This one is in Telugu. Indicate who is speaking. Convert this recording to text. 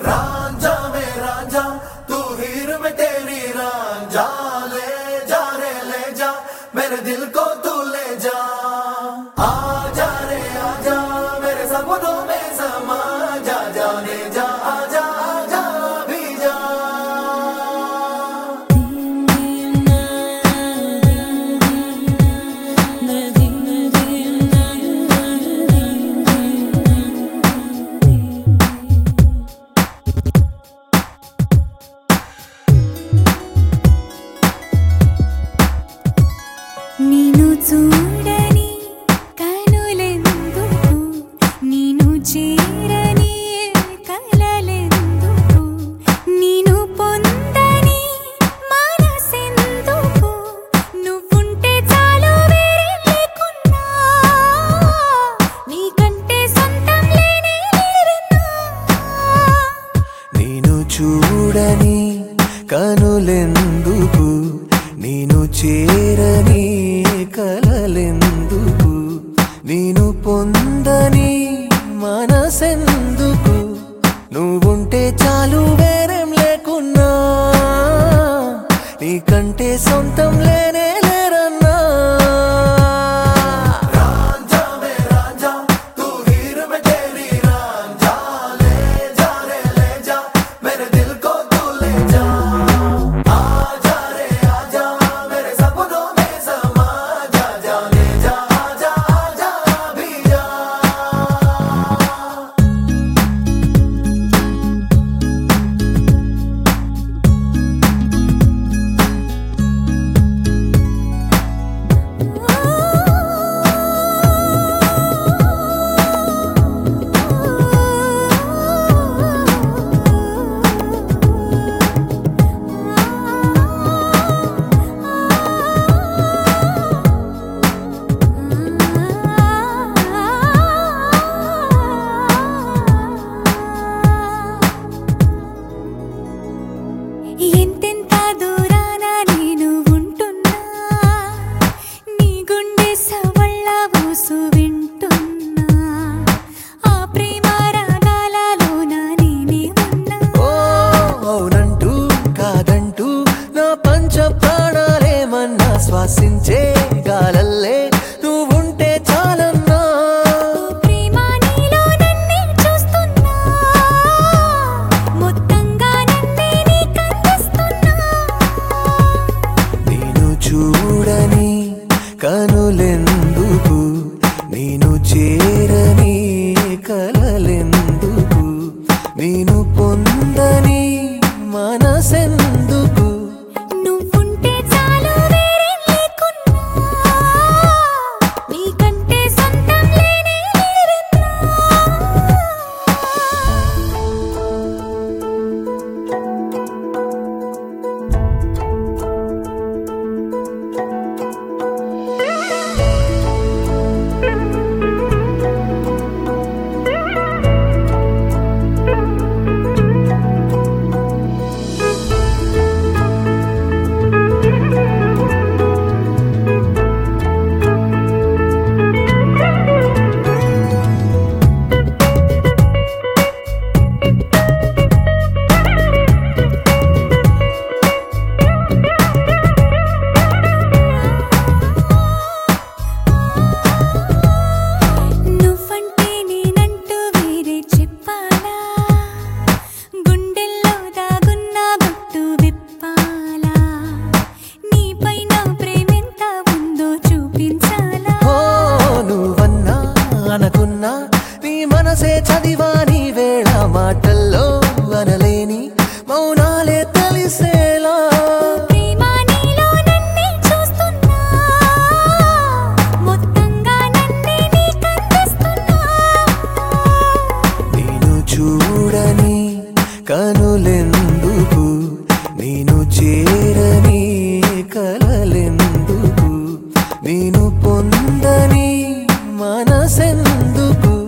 Speaker 1: रांझा में रांझा तू हीर में तेरी रांझा ले जा रे ले जा मेरे दिल को तू ले जा आजा रे आजा मेरे सपनों में समा जा जाने जा आजा आजा भी जा
Speaker 2: నీను చూడని కనులెందుకు నీను చేరని కలలెందుకు నీను పొందని మనసెందుకు నువ్వుంటే చాలు వేరే లేకున్నా నీకంటే సొంతం లేనే లేరన్నా
Speaker 1: నీను చూడని కనులెందుకు నీను చేరని కలలెందుకు నీను పొందని మనసెందుకు నువ్వుంటే చాలు వేరేం లేకున్నా నీకంటే సొంతం లేనే లేరన్నా రాంझा में रांझा तू हीर में तेरी रांझा ले जा रे ले जा मेरे दिल को तू ले जा आजा रे आजा मेरे सपनों में समा जा जाने जा आजा आजा भी जा
Speaker 2: ఎంతెంత దూరాన నేను ఉంటున్నా నీ గుండె సవళ్ళ ఊసు వింటున్నా ఆ ప్రేమ రాగాలలోన నేనే ఉన్నా
Speaker 1: ఓ అవునంటూ కాదంటూ నా పంచ ప్రాణాలేమన్నా శ్వాసించే గాలల్లే నువ్వుంటే చాలన్నా
Speaker 2: ప్రేమ నీలో నన్నే చూస్తున్నా మొత్తంగా నన్నే నీకందిస్తున్నా
Speaker 1: నేను చూడని కనులెందుకు నేను చేరని కలలెందుకు నేను పొందని మనసెందుకు
Speaker 2: నువ్వుంటే చాలు వేరే లేకున్నా నీకంటే సొంతం లేనే లేరన్నా నువ్వంటే నేనంటూ వేరే చెప్పాలా గుండెల్లో దాగున్న గుట్టు విప్పాలా నీపై నా ప్రేమెంత ఉందో చూపించాలా
Speaker 1: ఓ నువ్వన్నా అనుకున్నా నీ మనసే చదివా నీ వేళ మాటల్లో అనలేని మౌనాలే తెలిసేలా
Speaker 2: ప్రేమ నీలో నన్నే చూస్తున్నా మొత్తంగా నన్నే నీకందిస్తున్నా
Speaker 1: నేను చూడని కనులెందుకు నేను చేరని కలలెందుకు నేను పొందని మనసెందుకు